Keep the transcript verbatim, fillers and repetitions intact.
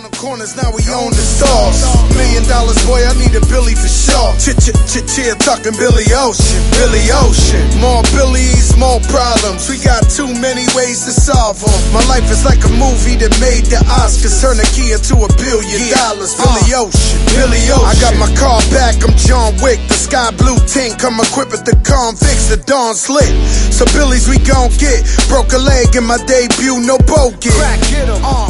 on the corners, now we own the stars. Million dollars, boy, I need a Billy for sure. Chit chit chit chit talking Billy Ocean, Billy Ocean. More Billies, more problems. We got too many ways to solve them. My life is like a movie that made the Oscars. Turn a key into a billion dollars. Billy Ocean, Billy Ocean. I got my car back, I'm John Wick. The sky blue tint, come equipped with the convicts. The dawn's lit, so Billy's we gon' get. Broke a leg in my debut, no bogut. Crack hit 'em. Uh.